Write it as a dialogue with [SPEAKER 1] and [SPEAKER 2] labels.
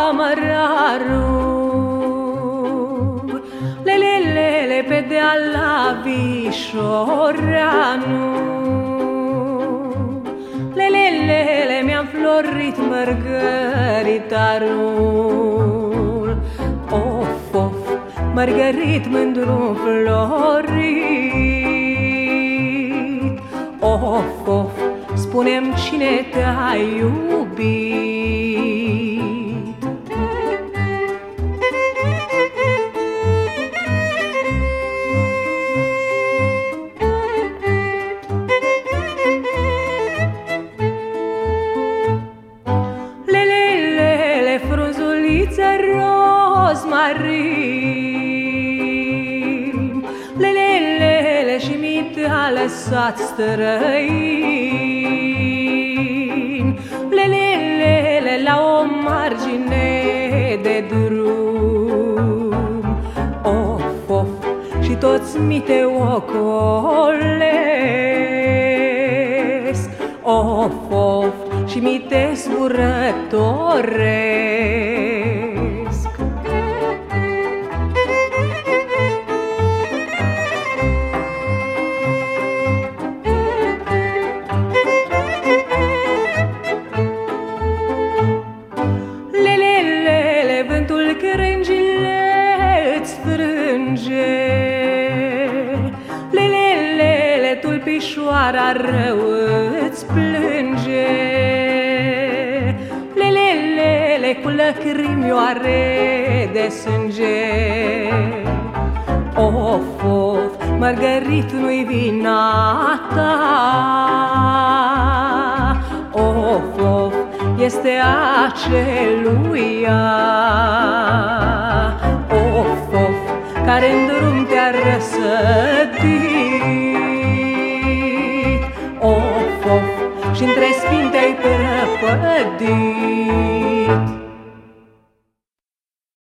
[SPEAKER 1] mărarul, lelelele pe deal la Vișoreanu. Lelelele mi-a înflorit mărgăritarul, of, of, mărgărit mândru înflorit. Of, of, spune-mi cine te-a iubit. Lelelele, frunzulițe rozmarin, lelelele, și mi te-a lăsat străin. Lelelele, la o margine de drum, of, of, și toți mi te ocolesc. Of, of, și mi te zburătoresc. Lelelele, vântul crengile îți strânge, lelelele, tulpișoara rău îți plânge. Lelelele, cu lăcrimioare de sânge. Of, of, Mărgărit, nu-i vina ta. Of, of, este aceluia. Of, of, care în drum te-a răsădit. Of, of, și între spini te-ai prăpădit.